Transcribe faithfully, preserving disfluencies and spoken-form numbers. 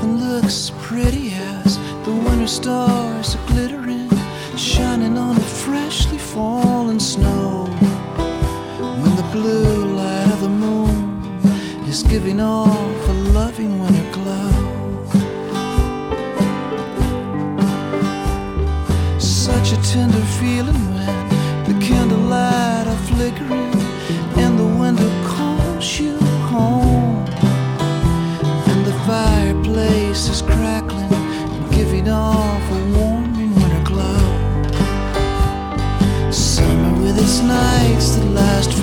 nothing looks as pretty as the winter stars are glittering, shining on the freshly fallen snow. When the blue light of the moon is giving off a loving winter glow. Such a tender feeling when the candlelight are flickering and the window calls you home, and the fireplace is crackling and giving off a warming winter glow. Summer with its nights that last